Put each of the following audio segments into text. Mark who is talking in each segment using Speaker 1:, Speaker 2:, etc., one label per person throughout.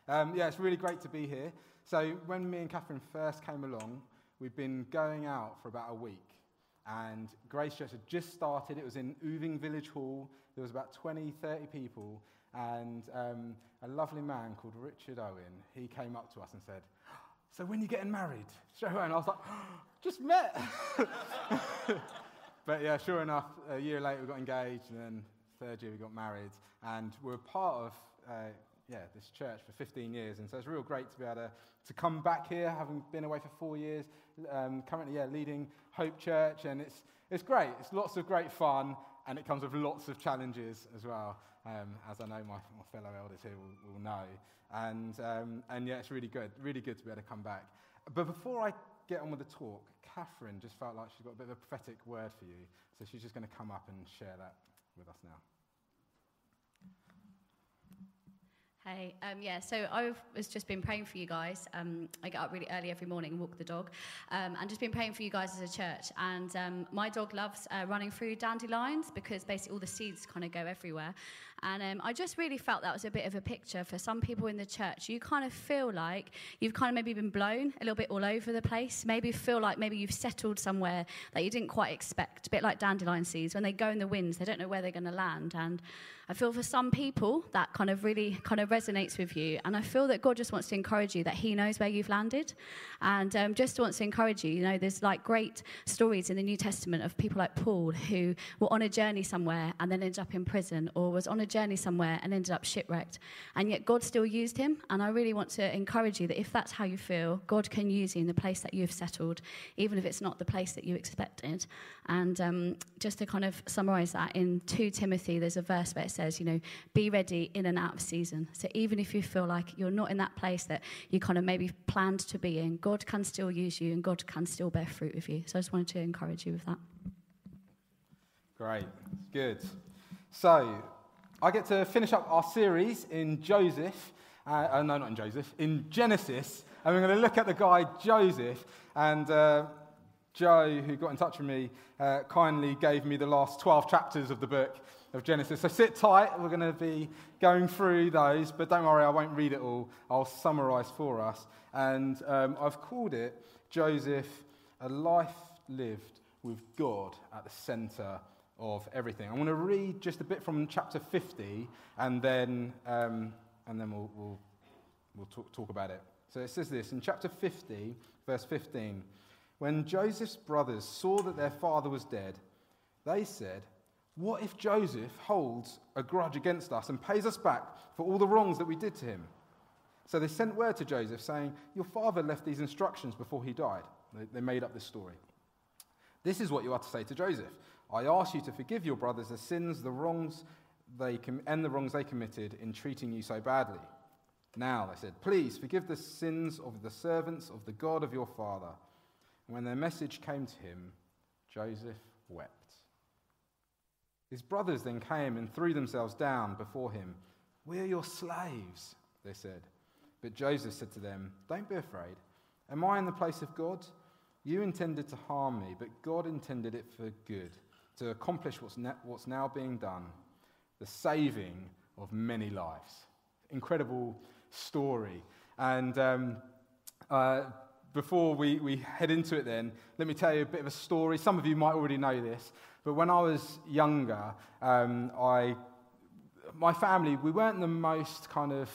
Speaker 1: Yeah, it's really great to be here. So when me and Catherine first came along, we've been going out for about a week. And Grace Church had just started. It was in Uving Village Hall. There was about 20, 30 people. And a lovely man called Richard Owen, he came up to us and said, "So when are you getting married?" Straight away. And I was like, "Just met." But yeah, sure enough, a year later we got engaged, and then third year we got married. And we're part of this church for 15 years. And so it's real great to be able to come back here, having been away for 4 years. Currently, leading Hope Church, and it's great. It's lots of great fun, and it comes with lots of challenges as well, as I know my fellow elders here will know. And yeah, it's really good to be able to come back. But before I get on with the talk, Catherine just felt like she's got a bit of a prophetic word for you, so she's just going to come up and share that with us now.
Speaker 2: Hey, so I was just been praying for you guys. I get up really early every morning and walk the dog, and just been praying for you guys as a church. And my dog loves running through dandelions because basically all the seeds kind of go everywhere. And I just really felt that was a bit of a picture for some people in the church. You kind of feel like you've kind of maybe been blown a little bit all over the place. Maybe feel like maybe you've settled somewhere that you didn't quite expect. A bit like dandelion seeds. When they go in the winds, they don't know where they're going to land. And I feel for some people that kind of really kind of resonates with you. And I feel that God just wants to encourage you that he knows where you've landed. And just wants to encourage you. You know, there's like great stories in the New Testament of people like Paul who were on a journey somewhere and then ended up in prison, or was on a journey somewhere and ended up shipwrecked. And yet God still used him. And I really want to encourage you that if that's how you feel, God can use you in the place that you've settled, even if it's not the place that you expected. And just to kind of summarize that, in 2 Timothy, there's a verse where it says, you know, be ready in and out of season. So even if you feel like you're not in that place that you kind of maybe planned to be in, God can still use you and God can still bear fruit with you. So I just wanted to encourage you with that.
Speaker 1: Great. Good. So I get to finish up our series in Joseph. In Genesis. And we're going to look at the guy Joseph. And Joe, who got in touch with me, kindly gave me the last 12 chapters of the book of Genesis. So sit tight. We're going to be going through those. But don't worry, I won't read it all. I'll summarize for us. And I've called it Joseph, a life lived with God at the center of everything. I'm going to read just a bit from chapter 50, and then we'll talk about it. So it says this in chapter 50, verse 15. When Joseph's brothers saw that their father was dead, they said, "What if Joseph holds a grudge against us and pays us back for all the wrongs that we did to him?" So they sent word to Joseph saying, "Your father left these instructions before he died." They made up this story. "This is what you are to say to Joseph. I ask you to forgive your brothers their sins, the wrongs they committed in treating you so badly. Now," they said, "please forgive the sins of the servants of the God of your father." And when their message came to him, Joseph wept. His brothers then came and threw themselves down before him. "We are your slaves," they said. But Joseph said to them, "Don't be afraid. Am I in the place of God? You intended to harm me, but God intended it for good, to accomplish what's now being done, the saving of many lives." Incredible story. And before we head into it then, let me tell you a bit of a story. Some of you might already know this, but when I was younger, my family, we weren't the most kind of,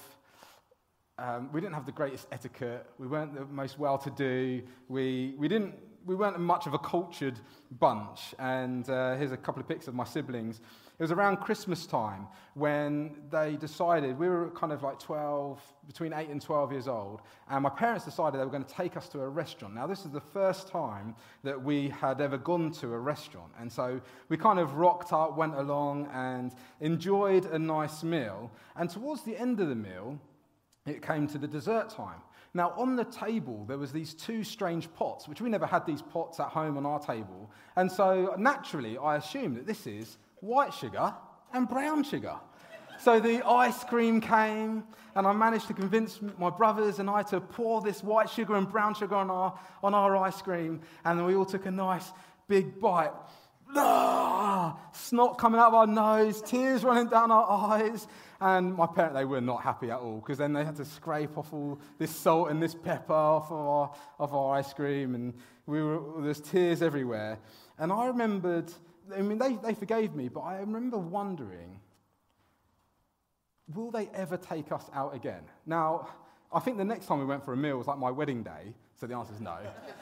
Speaker 1: we didn't have the greatest etiquette. We weren't the most well-to-do. We weren't much of a cultured bunch. And here's a couple of pics of my siblings. It was around Christmas time when they decided, we were kind of like 12, between 8 and 12 years old, and my parents decided they were going to take us to a restaurant. Now, this is the first time that we had ever gone to a restaurant. And so we kind of rocked up, went along, and enjoyed a nice meal. And towards the end of the meal, it came to the dessert time. Now, on the table, there was these 2 strange pots, which we never had these pots at home on our table. And so, naturally, I assumed that this is white sugar and brown sugar. So the ice cream came, and I managed to convince my brothers and I to pour this white sugar and brown sugar on our ice cream, and then we all took a nice big bite. snot coming out of our nose, tears running down our eyes. And my parents, they were not happy at all, because then they had to scrape off all this salt and this pepper off of our ice cream, and there's tears everywhere. And I remembered, they forgave me, but I remember wondering, will they ever take us out again? Now, I think the next time we went for a meal was like my wedding day, so the answer is no.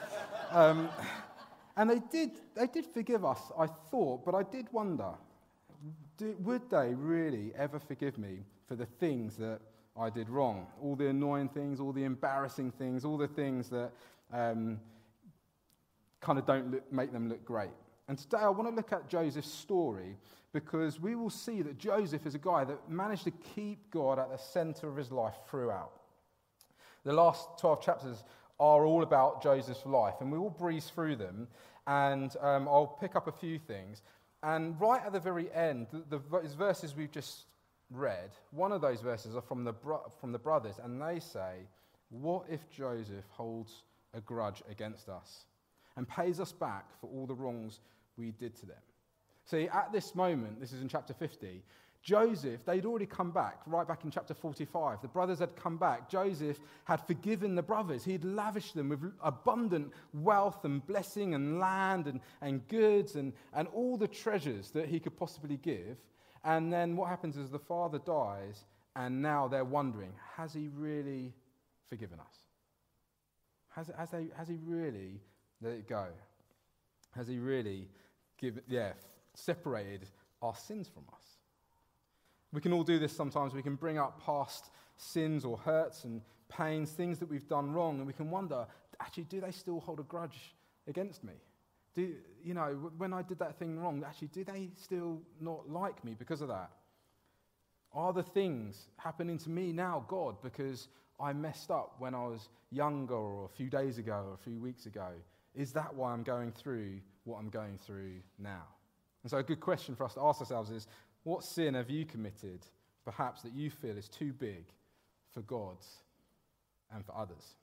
Speaker 1: And they did forgive us, I thought, but I did wonder, would they really ever forgive me for the things that I did wrong? All the annoying things, all the embarrassing things, all the things that kind of don't make them look great. And today I want to look at Joseph's story, because we will see that Joseph is a guy that managed to keep God at the center of his life throughout. The last 12 chapters are all about Joseph's life, and we will breeze through them, and I'll pick up a few things. And right at the very end, the verses we've just read, one of those verses are from the brothers, and they say, "What if Joseph holds a grudge against us and pays us back for all the wrongs we did to them?" See, at this moment, this is in chapter 50, Joseph, they'd already come back, right back in chapter 45. The brothers had come back. Joseph had forgiven the brothers. He'd lavished them with abundant wealth and blessing and land and goods and all the treasures that he could possibly give. And then what happens is the father dies, and now they're wondering, has he really forgiven us? Has he really let it go? Has he really separated our sins from us? We can all do this sometimes. We can bring up past sins or hurts and pains, things that we've done wrong, and we can wonder, actually, do they still hold a grudge against me? When I did that thing wrong, actually, do they still not like me because of that? Are the things happening to me now, God, because I messed up when I was younger, or a few days ago, or a few weeks ago? Is that why I'm going through what I'm going through now? And so a good question for us to ask ourselves is, what sin have you committed, perhaps, that you feel is too big for God and for others?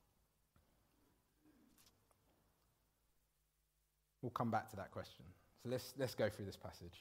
Speaker 1: We'll come back to that question. So let's go through this passage.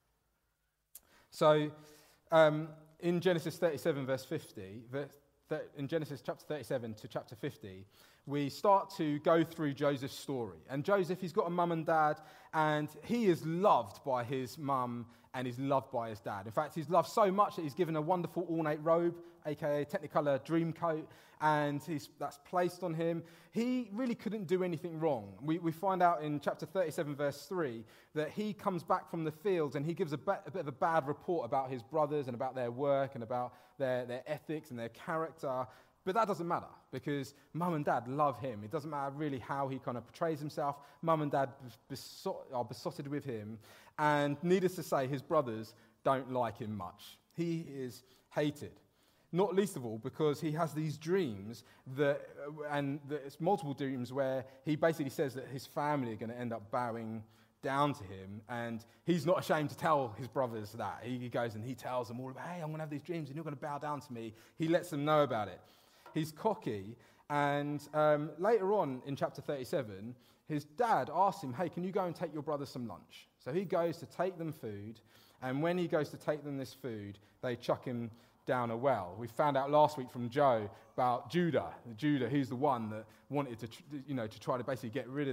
Speaker 1: So in Genesis 37, verse 50, in Genesis chapter 37 to chapter 50, we start to go through Joseph's story. And Joseph, he's got a mum and dad, and he is loved by his mum and he's loved by his dad. In fact, he's loved so much that he's given a wonderful ornate robe, aka Technicolor dream coat, and that's placed on him. He really couldn't do anything wrong. We find out in chapter 37, verse 3, that he comes back from the fields and he gives a bit of a bad report about his brothers and about their work and about their ethics and their character. But that doesn't matter, because mum and dad love him. It doesn't matter really how he kind of portrays himself. Mum and dad are besotted with him. And needless to say, his brothers don't like him much. He is hated. Not least of all because he has these dreams and it's multiple dreams where he basically says that his family are going to end up bowing down to him, and he's not ashamed to tell his brothers that. He goes and he tells them all about, hey, I'm going to have these dreams and you're going to bow down to me. He lets them know about it. He's cocky, and later on in chapter 37, his dad asks him, hey, can you go and take your brothers some lunch? So he goes to take them food, and when he goes to take them this food, they chuck him down a well. We found out last week from Joe about Judah. Judah, who's the one that wanted to try to basically get rid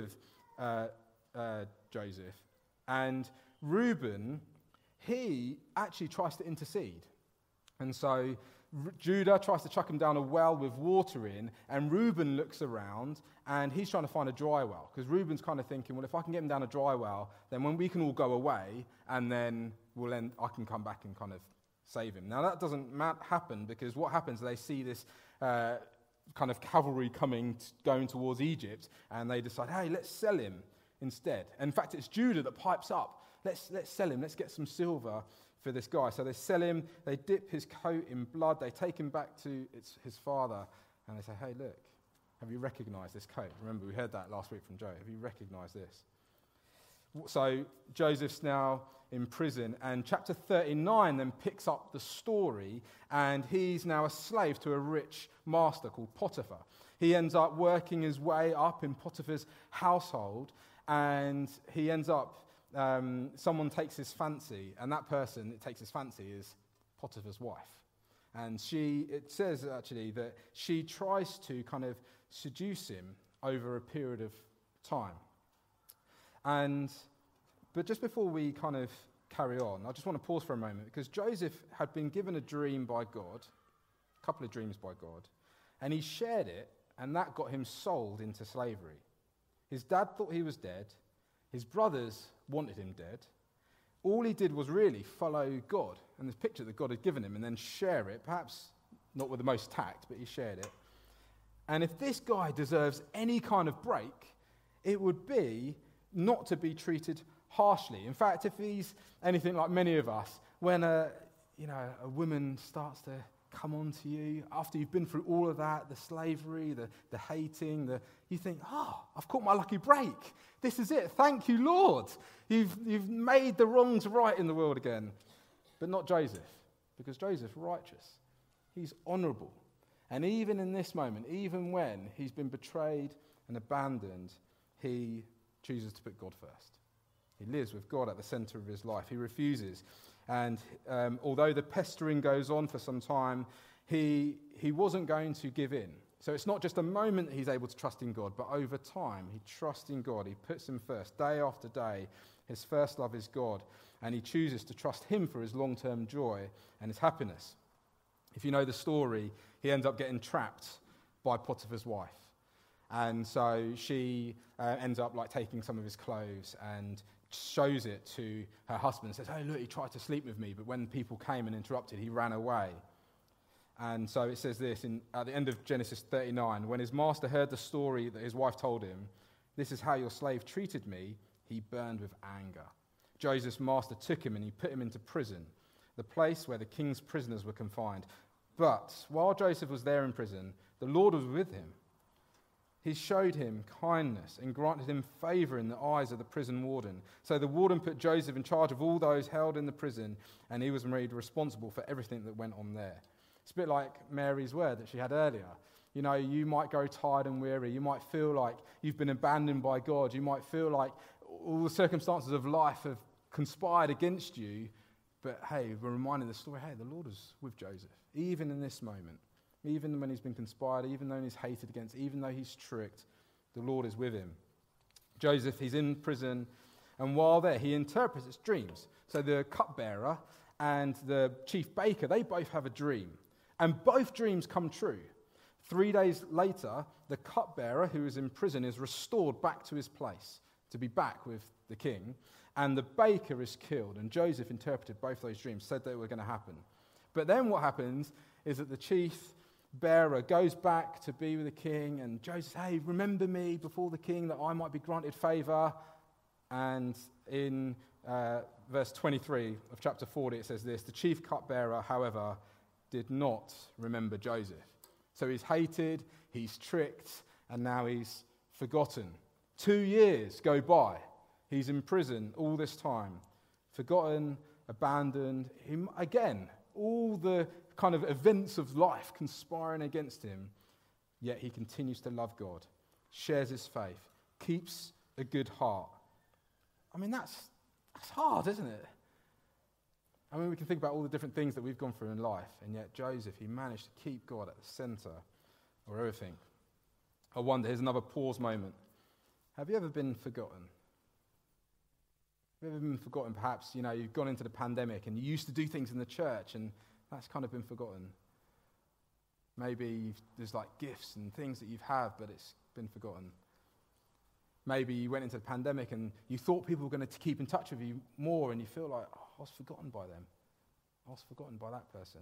Speaker 1: of Joseph. And Reuben, he actually tries to intercede. And so Judah tries to chuck him down a well with water in, and Reuben looks around, and he's trying to find a dry well, because Reuben's kind of thinking, well, if I can get him down a dry well, then when we can all go away, and then I can come back and kind of save him. Now, that doesn't happen, because what happens, they see this kind of cavalry going towards Egypt, and they decide, hey, let's sell him instead. And in fact, it's Judah that pipes up, let's sell him, let's get some silver for this guy. So they sell him, they dip his coat in blood, they take him back to his father, and they say, hey, look, have you recognized this coat? Remember, we heard that last week from Joe. Have you recognized this? So Joseph's now in prison, and chapter 39 then picks up the story, and he's now a slave to a rich master called Potiphar. He ends up working his way up in Potiphar's household, and he ends up someone takes his fancy, and that person that takes his fancy is Potiphar's wife. And it says actually that she tries to kind of seduce him over a period of time. But just before we kind of carry on, I just want to pause for a moment, because Joseph had been given a dream by God, a couple of dreams by God, and he shared it, and that got him sold into slavery. His dad thought he was dead. His brothers wanted him dead. All he did was really follow God and this picture that God had given him and then share it, perhaps not with the most tact, but he shared it. And if this guy deserves any kind of break, it would be not to be treated harshly. In fact, if he's anything like many of us, when a woman starts to come on to you after you've been through all of that, the slavery, the hating, you think, I've caught my lucky break. This is it. Thank you, Lord. You've made the wrongs right in the world again. But not Joseph, because Joseph's righteous. He's honourable. And even in this moment, even when he's been betrayed and abandoned, he chooses to put God first. He lives with God at the centre of his life. He refuses. And although the pestering goes on for some time, he wasn't going to give in. So it's not just a moment that he's able to trust in God, but over time he trusts in God. He puts him first, day after day. His first love is God, and he chooses to trust him for his long-term joy and his happiness. If you know the story, he ends up getting trapped by Potiphar's wife. And so she ends up taking some of his clothes and shows it to her husband and says, "Oh, look, he tried to sleep with me, but when people came and interrupted, he ran away." And so it says this at the end of Genesis 39, when his master heard the story that his wife told him, "This is how your slave treated me," he burned with anger. Joseph's master took him and he put him into prison, the place where the king's prisoners were confined. But while Joseph was there in prison, the Lord was with him. He showed him kindness and granted him favor in the eyes of the prison warden. So the warden put Joseph in charge of all those held in the prison, and he was made responsible for everything that went on there. It's a bit like Mary's word that she had earlier. You know, you might grow tired and weary. You might feel like you've been abandoned by God. You might feel like all the circumstances of life have conspired against you. But hey, we're reminded of the story, hey, the Lord is with Joseph, even in this moment. Even when he's been conspired, even though he's hated against, even though he's tricked, the Lord is with him. Joseph, he's in prison, and while there, he interprets his dreams. So the cupbearer and the chief baker, they both have a dream. And both dreams come true. 3 days later, the cupbearer, who is in prison, is restored back to his place to be back with the king. And the baker is killed. And Joseph interpreted both those dreams, said they were going to happen. But then what happens is that the chief bearer goes back to be with the king, and Joseph, hey, remember me before the king that I might be granted favor. And in verse 23 of chapter 40, it says this: the chief cupbearer, however, did not remember Joseph. So he's hated, he's tricked, and now he's forgotten. 2 years go by. He's in prison all this time, forgotten, abandoned. Again, all the kind of events of life conspiring against him, yet he continues to love God, shares his faith, keeps a good heart. I mean, that's hard, isn't it? I mean, we can think about all the different things that we've gone through in life, and yet Joseph, he managed to keep God at the center of everything. I wonder, here's another pause moment. Have you ever been forgotten? Have you ever been forgotten? Perhaps, you've gone into the pandemic and you used to do things in the church and that's kind of been forgotten. Maybe there's gifts and things that you've had, but it's been forgotten. Maybe you went into the pandemic and you thought people were going to keep in touch with you more, and you feel like, I was forgotten by them. I was forgotten by that person.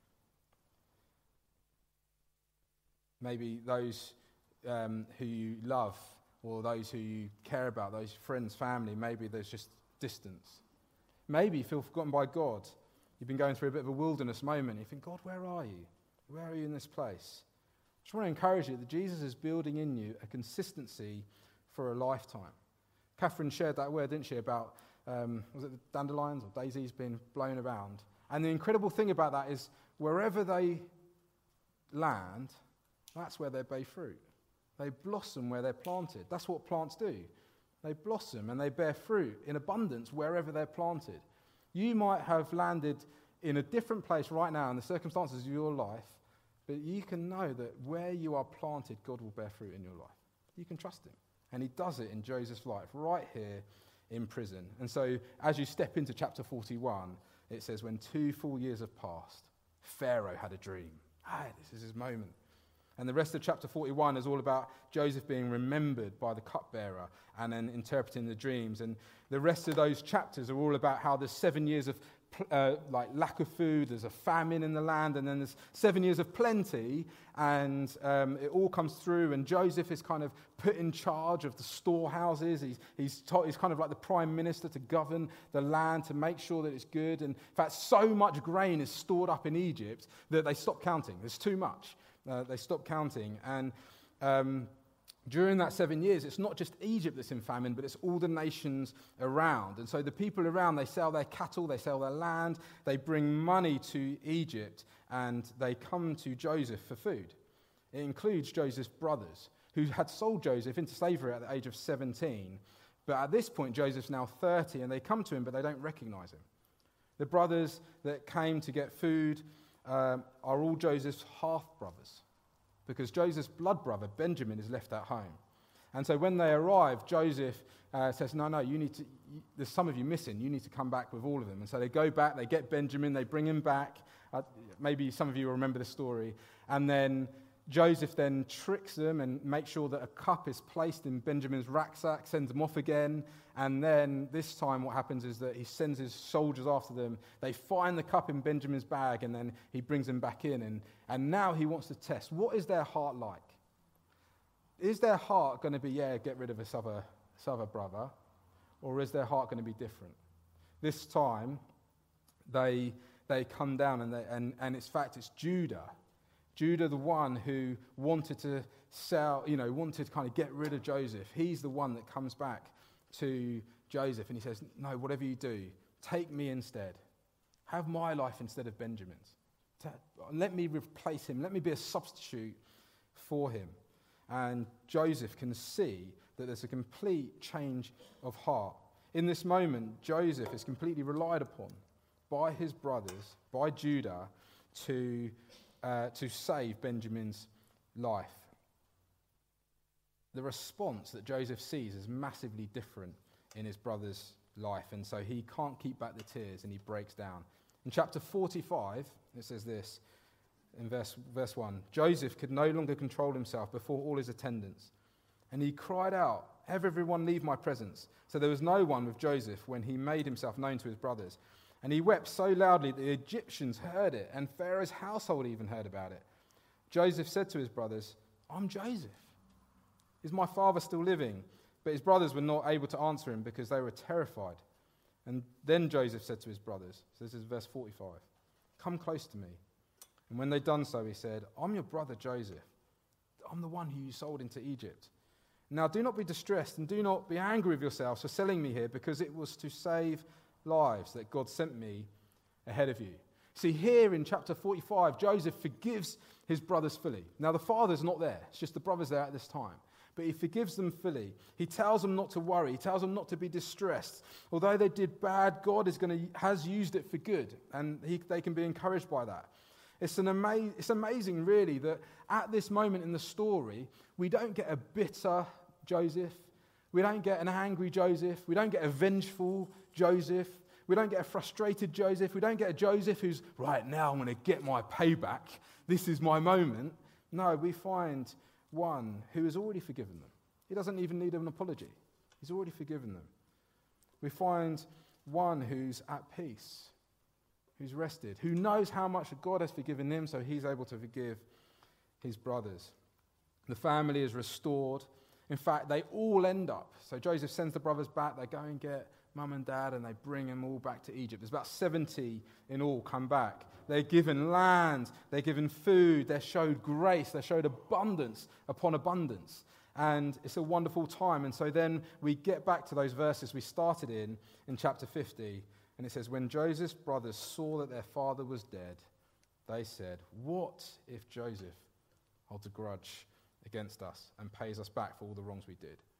Speaker 1: Maybe those who you love, or those who you care about, those friends, family, maybe there's just distance. Maybe you feel forgotten by God. You've been going through a bit of a wilderness moment. You think, God, where are you? Where are you in this place? I just want to encourage you that Jesus is building in you a consistency for a lifetime. Catherine shared that word, didn't she, about, was it the dandelions or daisies being blown around? And the incredible thing about that is wherever they land, that's where they bear fruit. They blossom where they're planted. That's what plants do. They blossom and they bear fruit in abundance wherever they're planted. You might have landed in a different place right now in the circumstances of your life, but you can know that where you are planted, God will bear fruit in your life. You can trust him. And he does it in Joseph's life right here in prison. And so as you step into chapter 41, it says, when 2 full years have passed, Pharaoh had a dream. This is his moment. And the rest of chapter 41 is all about Joseph being remembered by the cupbearer and then interpreting the dreams. And the rest of those chapters are all about how there's 7 years of lack of food, there's a famine in the land, and then there's 7 years of plenty, and it all comes through, and Joseph is kind of put in charge of the storehouses. He's kind of like the prime minister to govern the land, to make sure that it's good. And in fact, so much grain is stored up in Egypt that they stop counting. There's too much. They stop counting, and during that 7 years, it's not just Egypt that's in famine, but it's all the nations around. And so the people around, they sell their cattle, they sell their land, they bring money to Egypt, and they come to Joseph for food. It includes Joseph's brothers, who had sold Joseph into slavery at the age of 17. But at this point, Joseph's now 30, and they come to him, but they don't recognize him. The brothers that came to get food are all Joseph's half-brothers, because Joseph's blood brother, Benjamin, is left at home. And so when they arrive, Joseph says, no, there's some of you missing. You need to come back with all of them. And so they go back, they get Benjamin, they bring him back. Maybe some of you will remember the story. And then Joseph then tricks them and makes sure that a cup is placed in Benjamin's rucksack, sends them off again. And then this time what happens is that he sends his soldiers after them. They find the cup in Benjamin's bag, and then he brings them back in. And now he wants to test, what is their heart like? Is their heart going to be, get rid of this other brother? Or is their heart going to be different? This time, they come down, and in fact, it's Judah. Judah, the one who wanted to wanted to kind of get rid of Joseph. He's the one that comes back to Joseph, and he says, no, whatever you do, take me instead. Have my life instead of Benjamin's. Let me replace him. Let me be a substitute for him. And Joseph can see that there's a complete change of heart. In this moment, Joseph is completely relied upon by his brothers, by Judah, to save Benjamin's life. The response that Joseph sees is massively different in his brother's life, and so he can't keep back the tears and he breaks down. In chapter 45, it says this, in verse 1, Joseph could no longer control himself before all his attendants, and he cried out, "Have everyone leave my presence." So there was no one with Joseph when he made himself known to his brothers. And he wept so loudly that the Egyptians heard it, and Pharaoh's household even heard about it. Joseph said to his brothers, "I'm Joseph. Is my father still living?" But his brothers were not able to answer him because they were terrified. And then Joseph said to his brothers, so this is verse 45, "Come close to me." And when they'd done so, he said, "I'm your brother Joseph. I'm the one who you sold into Egypt. Now do not be distressed and do not be angry with yourselves for selling me here, because it was to save lives that God sent me ahead of you." See, here in chapter 45, Joseph forgives his brothers fully. Now the father's not there. It's just the brothers there at this time. But he forgives them fully. He tells them not to worry. He tells them not to be distressed. Although they did bad, God has used it for good, and they can be encouraged by that. It's amazing, really, that at this moment in the story, we don't get a bitter Joseph. We don't get an angry Joseph. We don't get a vengeful Joseph. We don't get a frustrated Joseph. We don't get a Joseph who's, right, now I'm going to get my payback. This is my moment. No, we find one who has already forgiven them. He doesn't even need an apology. He's already forgiven them. We find one who's at peace, who's rested, who knows how much God has forgiven him, so he's able to forgive his brothers. The family is restored. In fact, they all end up. So Joseph sends the brothers back. They go and get mum and dad, and they bring them all back to Egypt. There's about 70 in all come back. They're given land. They're given food. They're showed grace. They're showed abundance upon abundance. And it's a wonderful time. And so then we get back to those verses we started in chapter 50. And it says, when Joseph's brothers saw that their father was dead, they said, "What if Joseph holds a grudge against us and pays us back for all the wrongs we did?"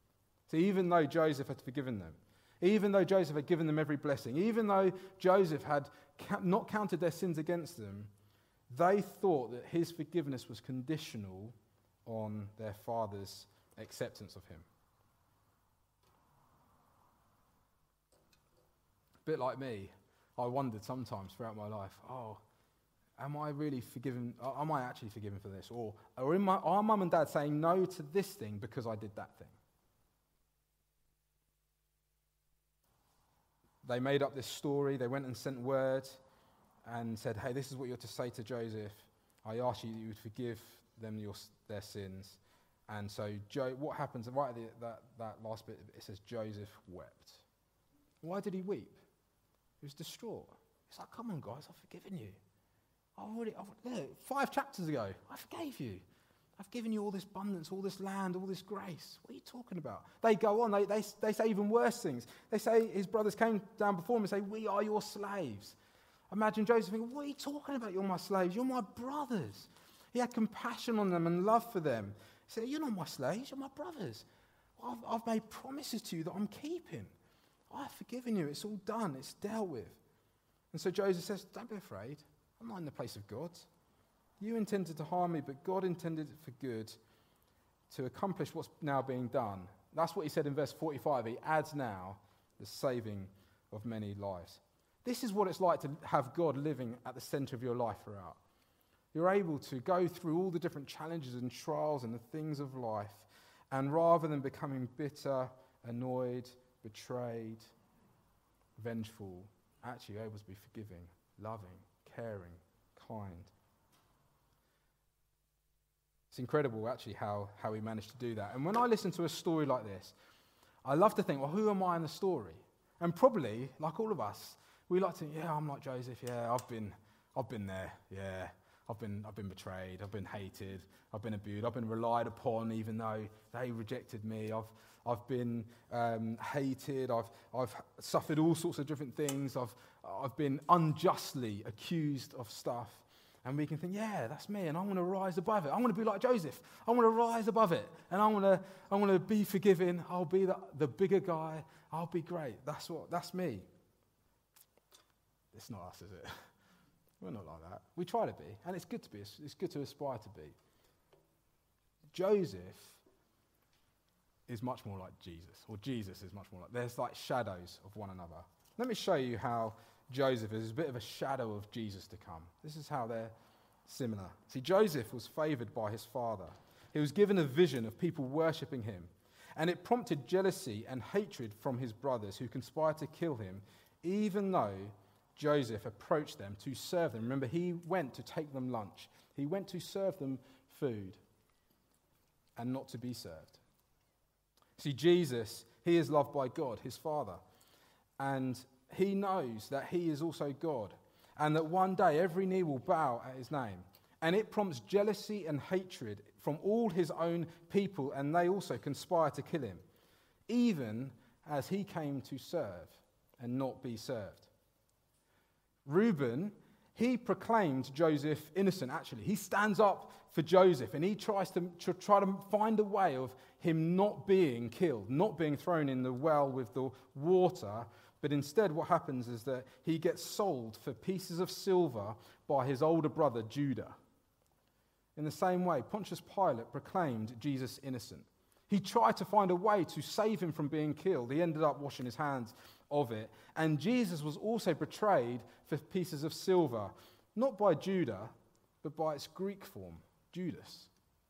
Speaker 1: See, even though Joseph had forgiven them, even though Joseph had given them every blessing, even though Joseph had not counted their sins against them, they thought that his forgiveness was conditional on their father's acceptance of him. A bit like me, I wondered sometimes throughout my life, am I really forgiven? Am I actually forgiven for this? Or are mum and dad saying no to this thing because I did that thing? They made up this story. They went and sent word and said, hey, this is what you're to say to Joseph. I ask you that you would forgive them their sins. And so what happens right at that last bit, it says Joseph wept. Why did he weep? He was distraught. He's like, come on, guys, I've forgiven you. Look, 5 chapters ago, I forgave you. I've given you all this abundance, all this land, all this grace. What are you talking about? They go on, they say even worse things. They say his brothers came down before him and say, we are your slaves. Imagine Joseph thinking, what are you talking about? You're my slaves. You're my brothers. He had compassion on them and love for them. He said, you're not my slaves, you're my brothers. I've made promises to you that I'm keeping. I've forgiven you. It's all done. It's dealt with. And so Joseph says, don't be afraid. I'm not in the place of God. You intended to harm me, but God intended it for good to accomplish what's now being done. That's what he said in verse 45. He adds now the saving of many lives. This is what it's like to have God living at the center of your life throughout. You're able to go through all the different challenges and trials and the things of life, and rather than becoming bitter, annoyed, betrayed, vengeful, actually you're able to be forgiving, loving, caring, kind. It's incredible, actually, how he managed to do that. And when I listen to a story like this, I love to think, well, who am I in the story? And probably, like all of us, we like to think, yeah, I'm like Joseph. Yeah, I've been there. Yeah, I've been betrayed. I've been hated. I've been abused. I've been relied upon, even though they rejected me. I've been hated. I've suffered all sorts of different things. I've been unjustly accused of stuff. And we can think, yeah, that's me, and I want to rise above it. I want to be like Joseph. I want to rise above it, and I want to be forgiven. I'll be the bigger guy. I'll be great. That's me. It's not us, is it? We're not like that. We try to be, and it's good to be. It's good to aspire to be. Joseph is much more like Jesus, or Jesus is much more like. There's like shadows of one another. Let me show you how Joseph is a bit of a shadow of Jesus to come. This is how they're similar. See, Joseph was favored by his father. He was given a vision of people worshipping him, and it prompted jealousy and hatred from his brothers who conspired to kill him, even though Joseph approached them to serve them. Remember, he went to take them lunch. He went to serve them food and not to be served. See, Jesus, he is loved by God, his Father, and he knows that he is also God, and that one day every knee will bow at his name. And it prompts jealousy and hatred from all his own people, and they also conspire to kill him, even as he came to serve and not be served. Reuben, he proclaimed Joseph innocent, actually. He stands up for Joseph, and he tries to find a way of him not being killed, not being thrown in the well with the water. But instead, what happens is that he gets sold for pieces of silver by his older brother, Judah. In the same way, Pontius Pilate proclaimed Jesus innocent. He tried to find a way to save him from being killed. He ended up washing his hands of it. And Jesus was also betrayed for pieces of silver, not by Judah, but by its Greek form, Judas.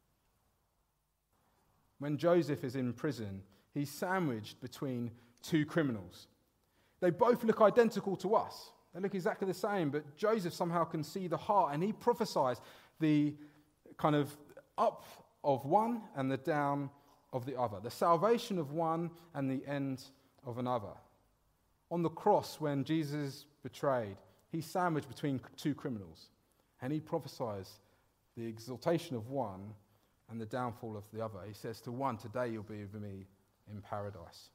Speaker 1: When Joseph is in prison, he's sandwiched between 2 criminals. They both look identical to us. They look exactly the same, but Joseph somehow can see the heart, and he prophesies the kind of up of one and the down of the other, the salvation of one and the end of another. On the cross, when Jesus is betrayed, he's sandwiched between 2 criminals, and he prophesies the exaltation of one and the downfall of the other. He says to one, today you'll be with me in paradise.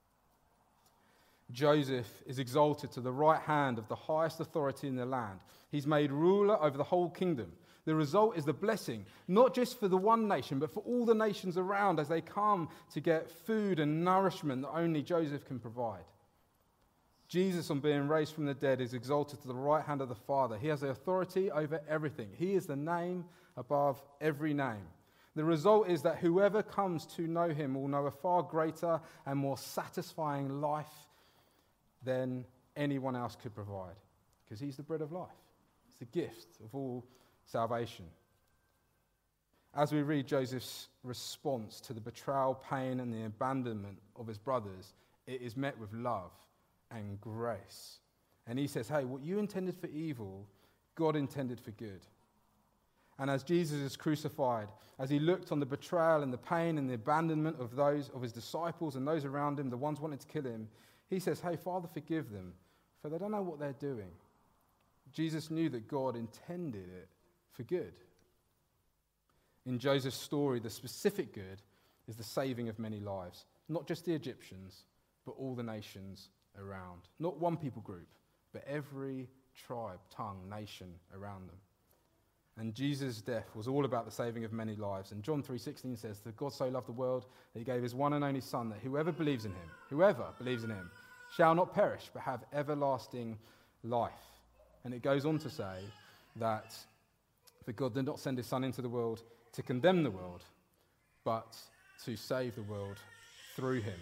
Speaker 1: Joseph is exalted to the right hand of the highest authority in the land. He's made ruler over the whole kingdom. The result is the blessing, not just for the one nation, but for all the nations around as they come to get food and nourishment that only Joseph can provide. Jesus, on being raised from the dead, is exalted to the right hand of the Father. He has the authority over everything. He is the name above every name. The result is that whoever comes to know him will know a far greater and more satisfying life than anyone else could provide, because he's the bread of life. It's the gift of all salvation. As we read Joseph's response to the betrayal, pain, and the abandonment of his brothers, it is met with love and grace. And he says, hey, what you intended for evil, God intended for good. And as Jesus is crucified, as he looked on the betrayal and the pain and the abandonment of those of his disciples and those around him, the ones wanting to kill him, he says, hey, Father, forgive them, for they don't know what they're doing. Jesus knew that God intended it for good. In Joseph's story, the specific good is the saving of many lives, not just the Egyptians, but all the nations around. Not one people group, but every tribe, tongue, nation around them. And Jesus' death was all about the saving of many lives. And John 3:16 says that God so loved the world that he gave his one and only Son, that whoever believes in him, shall not perish, but have everlasting life. And it goes on to say that God did not send his Son into the world to condemn the world, but to save the world through him.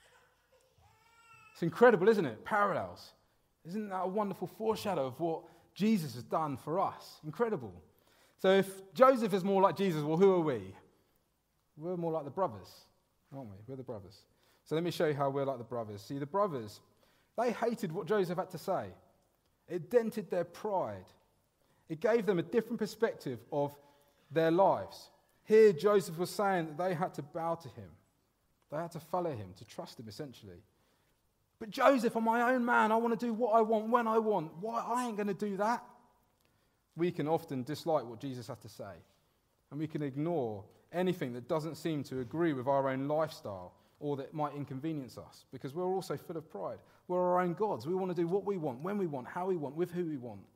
Speaker 1: It's incredible, isn't it? Parallels. Isn't that a wonderful foreshadow of what Jesus has done for us? Incredible. So if Joseph is more like Jesus, well, who are we? We're more like the brothers, aren't we? We're the brothers. So let me show you how we're like the brothers. See, the brothers, they hated what Joseph had to say. It dented their pride. It gave them a different perspective of their lives. Here, Joseph was saying that they had to bow to him. They had to follow him, to trust him, essentially. But Joseph, I'm my own man. I want to do what I want, when I want. Why? I ain't going to do that. We can often dislike what Jesus has to say. And we can ignore anything that doesn't seem to agree with our own lifestyle or that might inconvenience us, because we're also full of pride. We're our own gods. We want to do what we want, when we want, how we want, with who we want.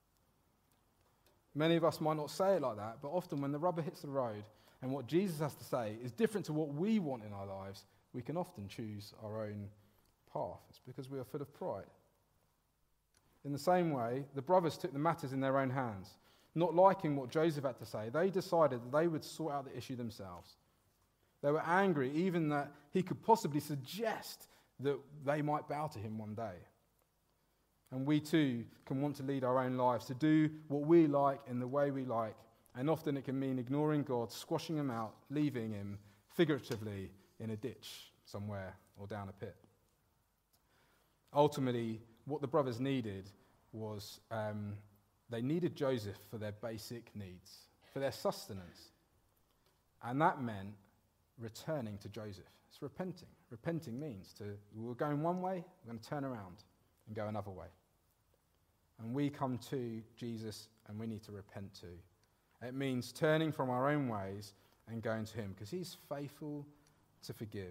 Speaker 1: Many of us might not say it like that, but often when the rubber hits the road and what Jesus has to say is different to what we want in our lives, we can often choose our own path. It's because we are full of pride. In the same way, the brothers took the matters in their own hands. Not liking what Joseph had to say, they decided that they would sort out the issue themselves. They were angry even that he could possibly suggest that they might bow to him one day. And we too can want to lead our own lives, to do what we like in the way we like. And often it can mean ignoring God, squashing him out, leaving him figuratively in a ditch somewhere or down a pit. Ultimately, what the brothers needed was they needed Joseph for their basic needs, for their sustenance. And that meant returning to Joseph. It's repenting. Repenting means we're going one way, we're going to turn around and go another way. And we come to Jesus and we need to repent too. It means turning from our own ways and going to him, because he's faithful to forgive.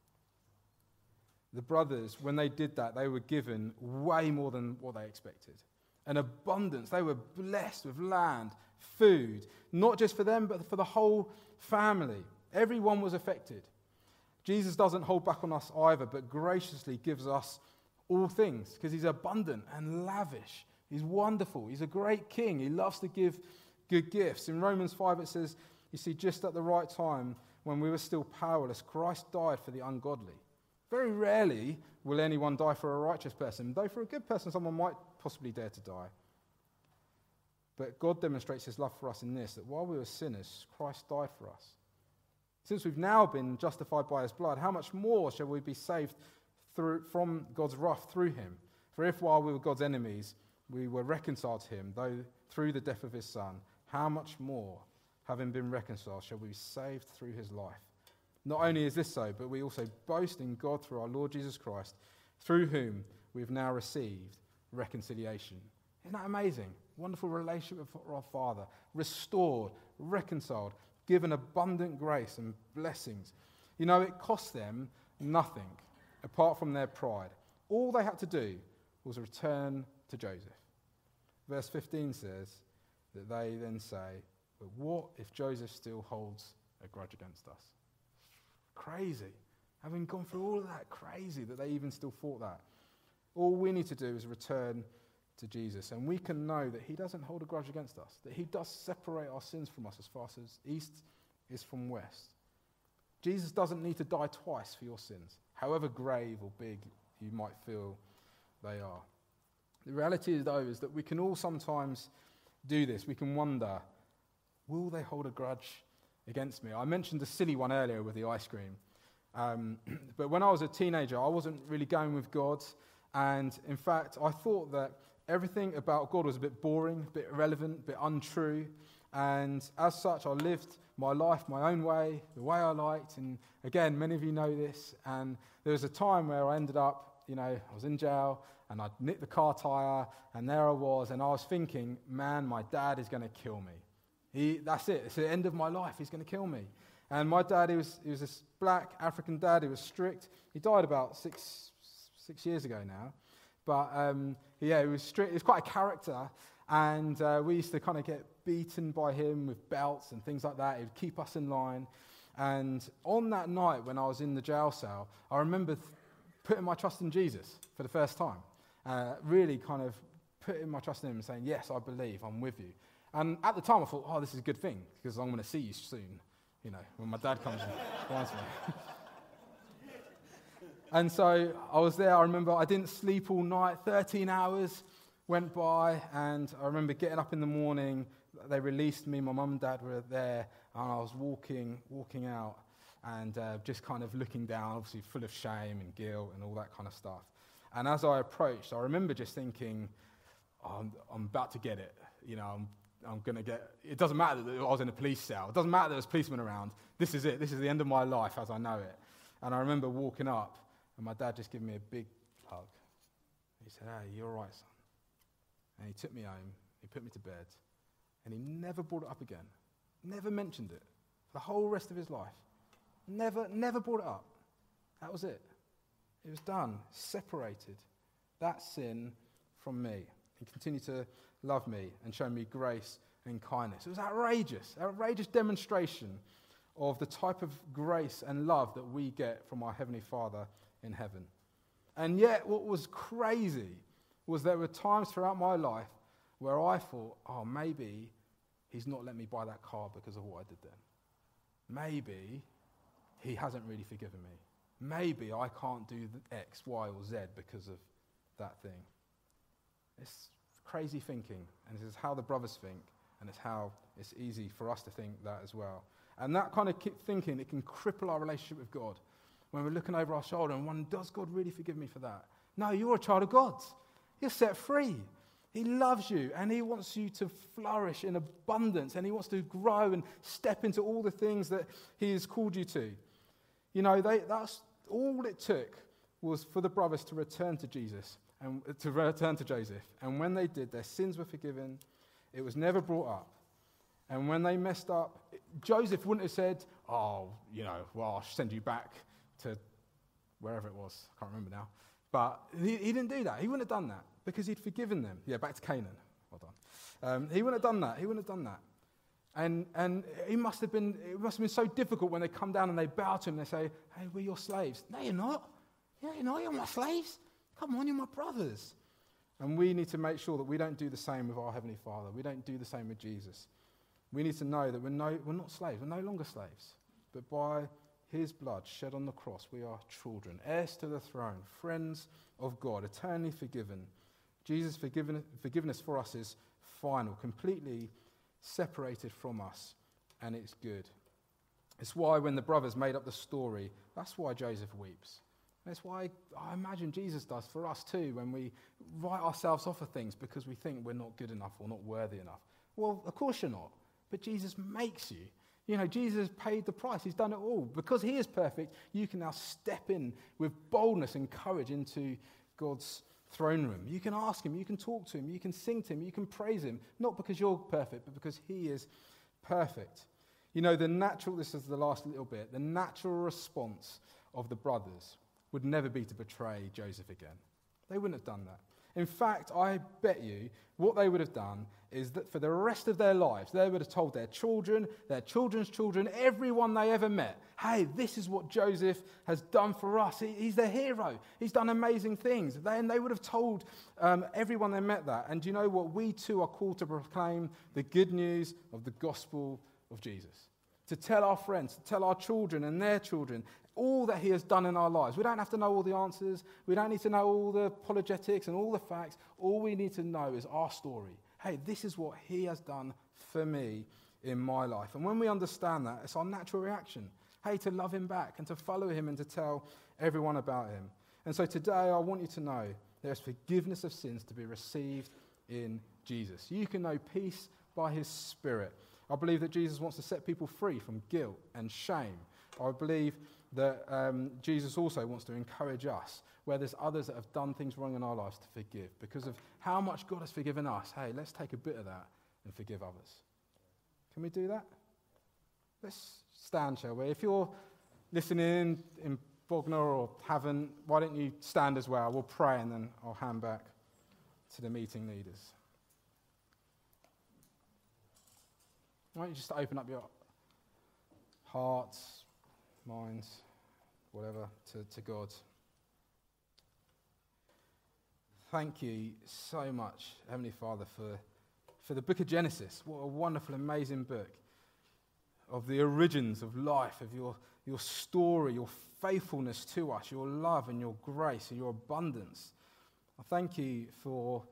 Speaker 1: The brothers, when they did that, they were given way more than what they expected. An abundance. They were blessed with land, food, not just for them, but for the whole family. Everyone was affected. Jesus doesn't hold back on us either, but graciously gives us all things, because he's abundant and lavish. He's wonderful. He's a great king. He loves to give good gifts. In Romans 5 it says, you see, just at the right time, when we were still powerless, Christ died for the ungodly. Very rarely will anyone die for a righteous person, though for a good person someone might possibly dare to die. But God demonstrates his love for us in this, that while we were sinners, Christ died for us. Since we've now been justified by his blood, how much more shall we be saved from God's wrath through him? For if while we were God's enemies, we were reconciled to him, though through the death of his Son, how much more, having been reconciled, shall we be saved through his life? Not only is this so, but we also boast in God through our Lord Jesus Christ, through whom we have now received reconciliation. Isn't that amazing? Wonderful relationship with our Father, restored, reconciled, given abundant grace and blessings. You know, it cost them nothing apart from their pride. All they had to do was return to Joseph. Verse 15 says, that they then say, but what if Joseph still holds a grudge against us? Crazy. Having gone through all of that, crazy that they even still thought that. All we need to do is return to Jesus, and we can know that he doesn't hold a grudge against us, that he does separate our sins from us as far as east is from west. Jesus doesn't need to die twice for your sins, however grave or big you might feel they are. The reality, though, is that we can all sometimes do this. We can wonder, will they hold a grudge against me? I mentioned a silly one earlier with the ice cream. But when I was a teenager, I wasn't really going with God. And in fact, I thought that everything about God was a bit boring, a bit irrelevant, a bit untrue. And as such, I lived my life my own way, the way I liked. And again, many of you know this. And there was a time where I ended up, I was in jail and I'd nicked the car tyre and there I was. And I was thinking, man, my dad is going to kill me. That's it. It's the end of my life. He's going to kill me. And my dad, he was this black African dad. He was strict. He died about six years ago now. But he was strict. He was quite a character. And we used to kind of get beaten by him with belts and things like that. He would keep us in line. And on that night when I was in the jail cell, I remember putting my trust in Jesus for the first time. Really kind of putting my trust in him and saying, yes, I believe, I'm with you. And at the time I thought, this is a good thing because I'm going to see you soon, when my dad comes and finds me. And so I was there. I remember I didn't sleep all night. 13 hours went by, and I remember getting up in the morning. They released me. My mum and dad were there, and I was walking out and just kind of looking down, obviously full of shame and guilt and all that kind of stuff. And as I approached, I remember just thinking, I'm about to get it. I'm going to get... It doesn't matter that I was in a police cell. It doesn't matter that there was policemen around. This is it. This is the end of my life as I know it. And I remember walking up, and my dad just gave me a big hug. He said, hey, you're all right, son. And he took me home. He put me to bed. And he never brought it up again. Never mentioned it. For the whole rest of his life. Never brought it up. That was it. It was done. Separated. That sin from me. He continued to love me and show me grace and kindness. It was outrageous demonstration of the type of grace and love that we get from our Heavenly Father in heaven. And yet what was crazy was there were times throughout my life where I thought, maybe he's not let me buy that car because of what I did then. Maybe he hasn't really forgiven me. Maybe I can't do the X, Y, or Z because of that thing. It's crazy thinking, and this is how the brothers think, and it's how it's easy for us to think that as well. And that kind of thinking, it can cripple our relationship with God. When we're looking over our shoulder and wondering, does God really forgive me for that? No, you're a child of God. You're set free. He loves you, and he wants you to flourish in abundance, and he wants to grow and step into all the things that he has called you to. That's all it took was for the brothers to return to Jesus and to return to Joseph. And when they did, their sins were forgiven. It was never brought up. And when they messed up, Joseph wouldn't have said, I'll send you back to wherever it was. I can't remember now. But he didn't do that. He wouldn't have done that because he'd forgiven them. Yeah, back to Canaan. Well done. He wouldn't have done that. He wouldn't have done that. And it must have been so difficult when they come down and they bow to him and they say, hey, we're your slaves. No, you're not. Yeah, you're my slaves. Come on, you're my brothers. And we need to make sure that we don't do the same with our Heavenly Father. We don't do the same with Jesus. We need to know that we're not slaves. We're no longer slaves. But by his blood shed on the cross, we are children, heirs to the throne, friends of God, eternally forgiven. Jesus' forgiveness for us is final, completely separated from us, and it's good. It's why when the brothers made up the story, that's why Joseph weeps. That's why I imagine Jesus does for us too when we write ourselves off of things because we think we're not good enough or not worthy enough. Well, of course you're not, but Jesus makes you. Jesus paid the price. He's done it all. Because he is perfect, you can now step in with boldness and courage into God's throne room. You can ask him, you can talk to him, you can sing to him, you can praise him, not because you're perfect, but because he is perfect. This is the last little bit, the natural response of the brothers would never be to betray Joseph again. They wouldn't have done that. In fact, I bet you what they would have done is that for the rest of their lives, they would have told their children, their children's children, everyone they ever met, hey, this is what Joseph has done for us. He's their hero. He's done amazing things. Then they would have told everyone they met that. And do you know what? We too are called to proclaim the good news of the gospel of Jesus. To tell our friends, to tell our children and their children all that he has done in our lives. We don't have to know all the answers. We don't need to know all the apologetics and all the facts. All we need to know is our story. Hey, this is what he has done for me in my life. And when we understand that, it's our natural reaction. Hey, to love him back and to follow him and to tell everyone about him. And so today I want you to know there's forgiveness of sins to be received in Jesus. You can know peace by his Spirit. I believe that Jesus wants to set people free from guilt and shame. I believe that Jesus also wants to encourage us where there's others that have done things wrong in our lives to forgive. Because of how much God has forgiven us, hey, let's take a bit of that and forgive others. Can we do that? Let's stand, shall we? If you're listening in Bognor or haven't, why don't you stand as well? We'll pray and then I'll hand back to the meeting leaders. Why don't you just open up your hearts, minds, whatever, to God. Thank you so much, Heavenly Father, for the book of Genesis. What a wonderful, amazing book of the origins of life, of your story, your faithfulness to us, your love and your grace and your abundance. I thank you for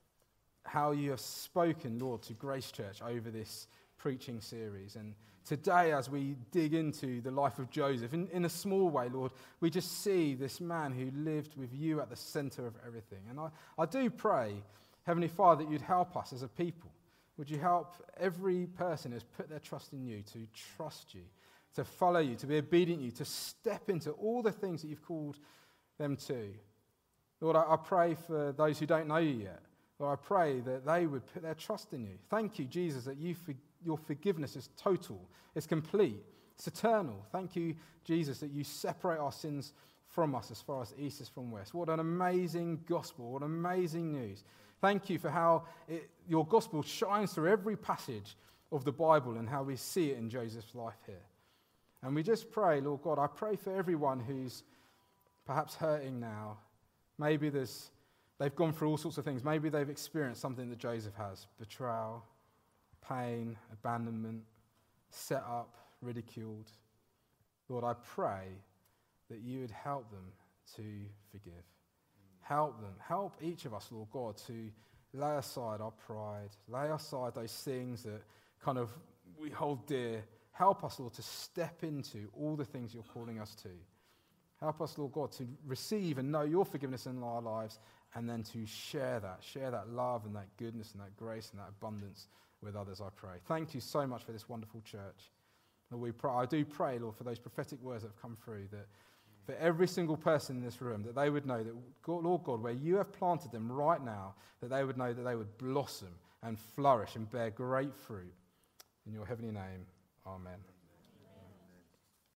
Speaker 1: how you have spoken, Lord, to Grace Church over this preaching series. And today, as we dig into the life of Joseph, in a small way, Lord, we just see this man who lived with you at the center of everything. And I do pray, Heavenly Father, that you'd help us as a people. Would you help every person who's put their trust in you to trust you, to follow you, to be obedient to you, to step into all the things that you've called them to. Lord, I pray for those who don't know you yet. Lord, I pray that they would put their trust in you. Thank you, Jesus, that your forgiveness is total, it's complete, it's eternal. Thank you, Jesus, that you separate our sins from us as far as the east is from west. What an amazing gospel, what amazing news. Thank you for how your gospel shines through every passage of the Bible and how we see it in Joseph's life here. And we just pray, Lord God, I pray for everyone who's perhaps hurting now. Maybe they've gone through all sorts of things. Maybe they've experienced something that Joseph has. Betrayal, pain, abandonment, set up, ridiculed. Lord, I pray that you would help them to forgive. Help them. Help each of us, Lord God, to lay aside our pride, lay aside those things that kind of we hold dear. Help us, Lord, to step into all the things you're calling us to. Help us, Lord God, to receive and know your forgiveness in our lives and then to share that love and that goodness and that grace and that abundance with others, I pray. Thank you so much for this wonderful church. Lord, I do pray, Lord, for those prophetic words that have come through, that for every single person in this room, that they would know that, Lord God, where you have planted them right now, that they would know that they would blossom and flourish and bear great fruit. In your heavenly name, amen.